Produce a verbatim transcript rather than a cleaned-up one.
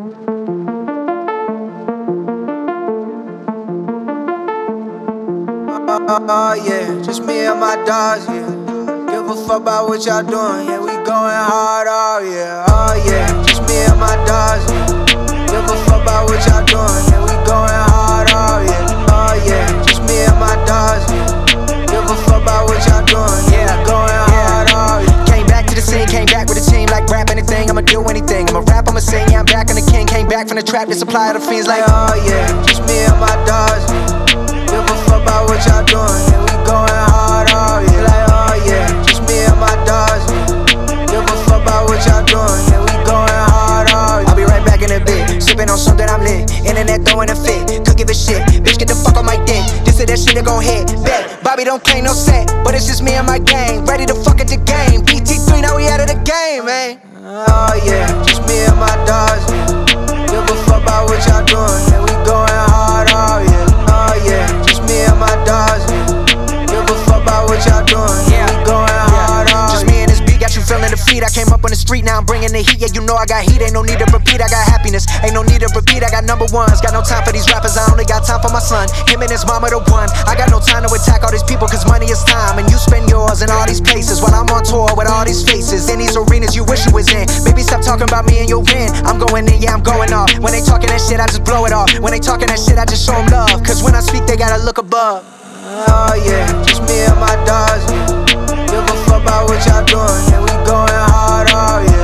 Oh yeah, just me and my dogs, yeah. Give a fuck about what y'all doing, yeah. We going hard, oh yeah, oh yeah. Just me and my dogs, yeah. Give a fuck about what y'all doing, yeah. We going hard, oh yeah, oh yeah. Just me and my dogs, yeah. Give a fuck about what y'all doing, yeah. We going hard, oh yeah. Came back to the scene, came back with a team like rap anything. I'ma do anything. I'ma rap, I'ma sing, yeah. I'm back on the king. Came back from the trap to supply the fiends like oh yeah. Just me and my dogs, yeah. Give a fuck about what y'all doing, yeah. We going hard, oh yeah. Like oh yeah. Just me and my dogs, yeah. Give a fuck about what y'all doing, yeah. We going hard, oh yeah. I'll be right back in a bit, sipping on something I'm lit. Internet throwing a fit, could give a shit. Bitch, get the fuck on my dick. This or that shit that gon' hit. Bet, Bobby don't claim no set, but it's just me and my gang. Ready to fuck at the game. P T three, now we out of the game, man. Oh yeah, just me and my dogs, yeah. Give a fuck about what y'all doing, yeah. We going hard, oh yeah, oh yeah. Just me and my dogs, yeah. Give a fuck about what y'all doing, yeah. We going hard, oh Just me and this beat, got you feeling the feet. I came up on the street, now I'm bringing the heat. Yeah, you know I got heat, ain't no need to repeat. I got happiness, ain't no need to repeat. I got number ones, got no time for these rappers. I only got time for my son, him and his mama the one. I got no time to attack all these people, cause money is time. And you spend yours in all these places, while I'm on tour with all these faces. In these arenas you wish you was in. Baby, stop talking about me and your win. I'm going in, yeah, I'm going off. When they talking that shit, I just blow it off. When they talking that shit, I just show them love. Cause when I speak, they gotta look above. Oh yeah, just me and my dogs, yeah. Give a fuck about what y'all doing, yeah. We going hard, oh yeah.